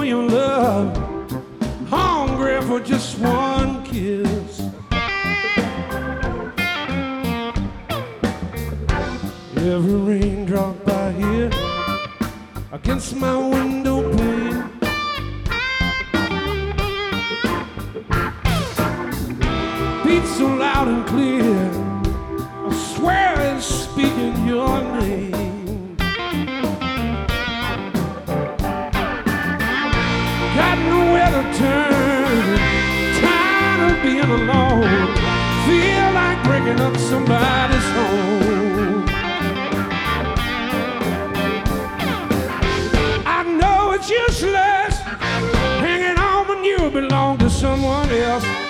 your love, hungry for just one kiss. Every raindrop I hear against my window pane, beats so loud and clear, I swear it's speaking your name. Got nowhere to turn, tired of being alone, feel like breaking up somebody's home. I know it's useless hanging on when you belong to someone else.